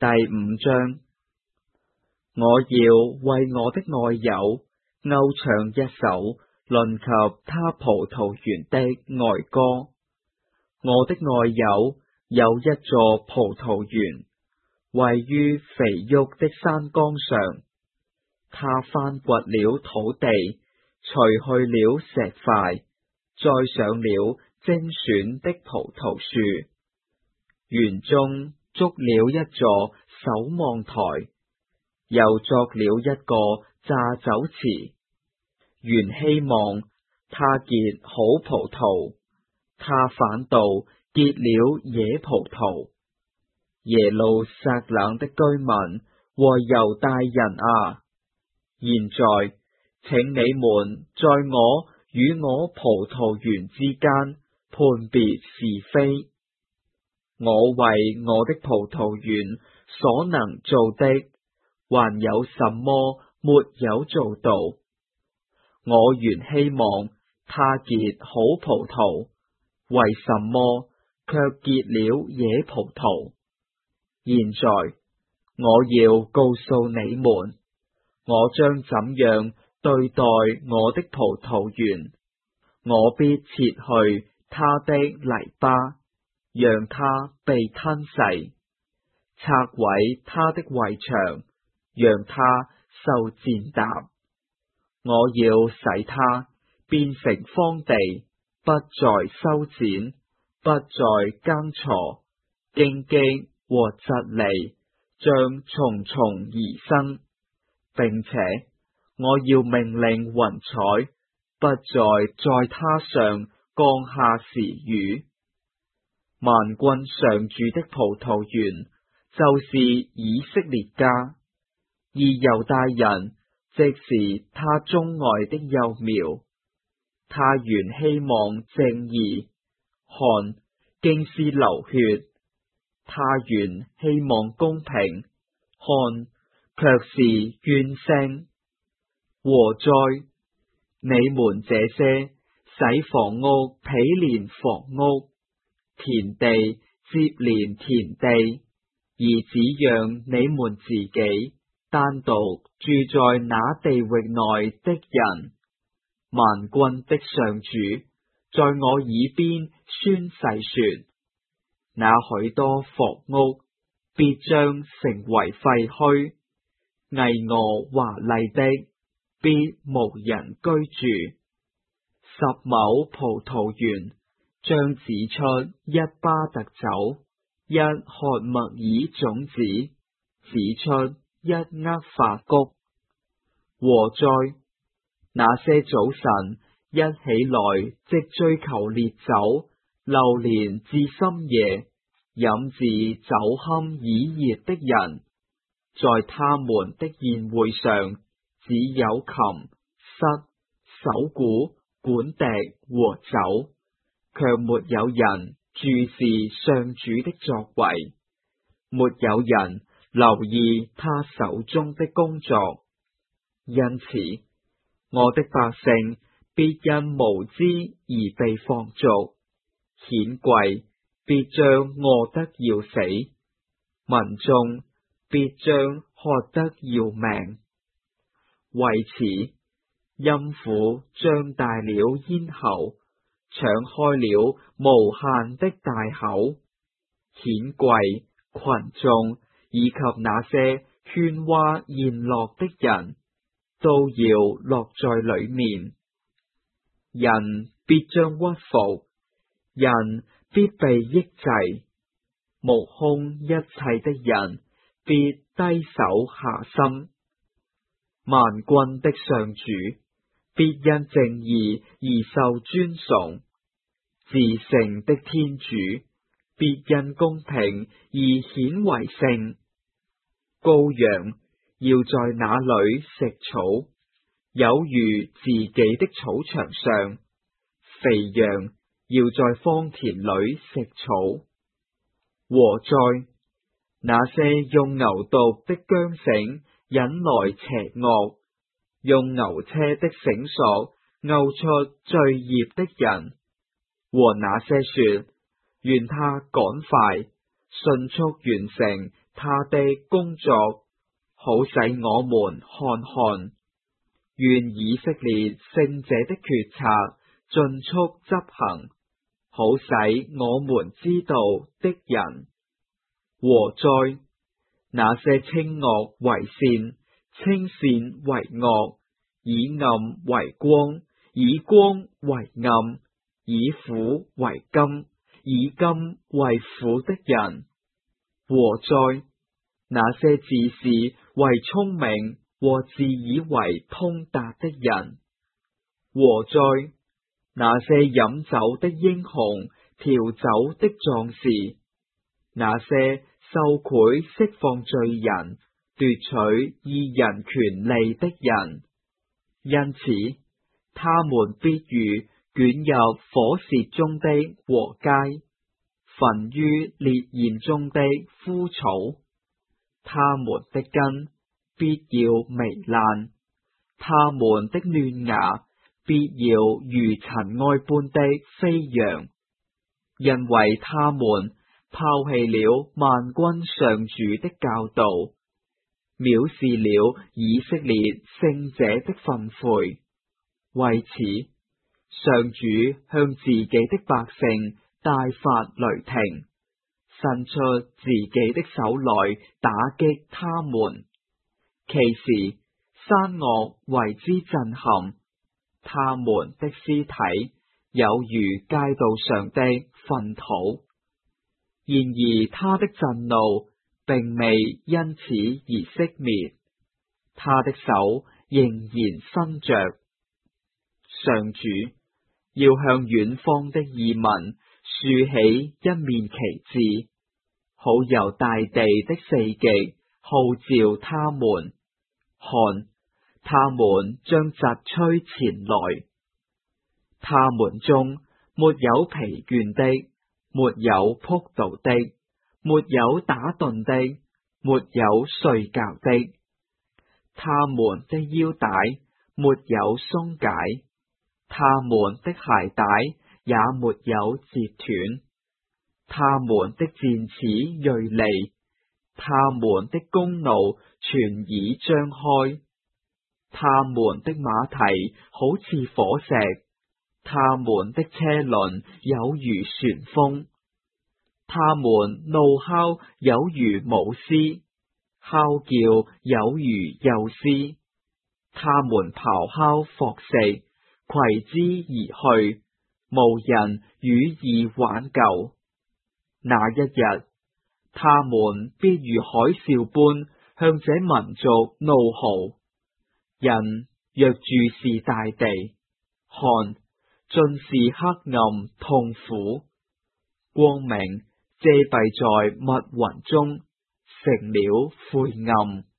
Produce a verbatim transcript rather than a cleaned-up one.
第五章，我要為我的愛友謳唱一首論及他葡萄園的哀歌。我的愛友有一座葡萄園，位於肥沃的山崗上。他翻掘了土地，除去了石塊，栽上了精選的葡萄樹。園中築了一座守望台，又作了一個榨酒池。原希望他結好葡萄，他反倒結了野葡萄。耶路撒冷的居民和猶大人啊，現在請你們在我與我葡萄園之間判別是非。我為我的葡萄園所能做的，還有什麼沒有做到？我原希望他結好葡萄，為什麼卻結了野葡萄？現在我要告訴你們，我將怎樣對待我的葡萄園。我必撤去他的籬笆，讓他被吞噬；拆毀他的圍牆，讓他受踐踏。我要使他變成荒地，不再修剪，不再耕鋤，荊棘和蒺藜將重重而生，並且我要命令雲彩不再在他上降下時雨。萬軍上主的葡萄園就是以色列家，而猶大人即是他鍾愛的幼苗。他原希望正義，看，竟是流血；他原希望公平，看，卻是怨聲。禍哉！你們這些使房屋毗連房屋，田地接連田地，而只讓你們自己單獨住在那地域內的人。萬軍的上主在我耳邊宣誓說：那許多房屋必將成為廢墟，巍峨華麗的必無人居住。十畝葡萄園將指出一巴特酒，一褐麥爾種子，指出一厄法穀。禍哉！那些早晨一起來即追求烈酒，流連至深夜，飲至酒酣耳熱的人，在他們的宴會上只有琴、瑟、手鼓、管笛和酒，卻沒有人注視上主的作為，沒有人留意他手中的工作。因此，我的百姓必因無知而被放逐，顯貴必將餓得要死，民眾必將渴得要命。為此，陰府張大了咽喉，敞開了無限的大口，顯貴、群眾以及那些喧嘩宴樂的人，都要落在裏面。人必將屈服，人必被抑制，目空一切的人必低手下心。萬軍的上主必因正義而受尊崇，至聖的天主必因公平而顯為聖。羔羊要在那裏食草，有如自己的草場上；肥羊要在荒田裏食草。禍哉！那些用牛犢的韁繩引來邪惡，用牛車的繩索勾出罪孽的人，和那些說願他趕快， 迅速完成他的工作，好使我們看看。願以色列聖者的決策盡速執行，好使我們知道的人。禍哉！那些稱惡為善，稱善為惡，以暗為光，以光為暗，以苦為甘，以甘為苦的人。禍哉！那些自視為聰明和自以為通達的人。禍哉！那些飲酒的英雄，調酒的壯士，那些受賄釋放罪人，奪取義人權利的人。因此，他們必如捲入火舌中的禾秸，焚於烈焰中的枯草。他們的根必要糜爛，他們的嫩芽必要如塵埃般的飛揚，因為他們拋棄了萬軍上主的教導，藐視了以色列聖者的訓誨。為此，上主向自己的百姓大發雷霆，伸出自己的手來打擊他們。其時，山岳為之震撼，他們的屍體有如街道上的糞土。然而他的震怒並未因此而熄滅，他的手仍然伸着。上主要向遠方的異民豎起一面旗幟，好由大地的四極號召他們。看，他們將疾趨前來，他們中沒有疲倦的，沒有仆倒的，沒有打盹的，沒有睡覺的。他們的腰帶沒有鬆解，他們的鞋帶也沒有折斷。他們的箭齒銳利，他們的弓弩全已張開。他們的馬蹄好似火石，他們的車輪有如旋風。他們怒哮有如母獅，哮叫有如幼獅。他們咆哮伏食，攜之而去，無人予以挽救。那一日，他們必如海嘯般向這民族怒號。人若注視大地，看，盡是黑暗痛苦，光明遮蔽在密雲中，成了晦暗。